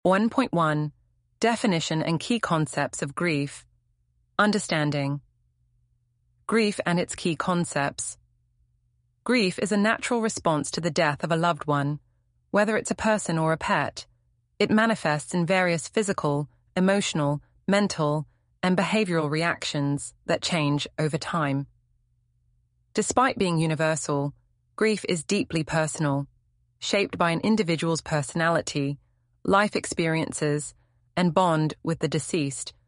1.1 Definition and key concepts of grief. Understanding. Grief and its key concepts. Grief is a natural response to the death of a loved one, whether it's a person or a pet. It manifests in various physical, emotional, mental, and behavioral reactions that change over time. Despite being universal, grief is deeply personal, shaped by an individual's personality, life experiences, and bond with the deceased,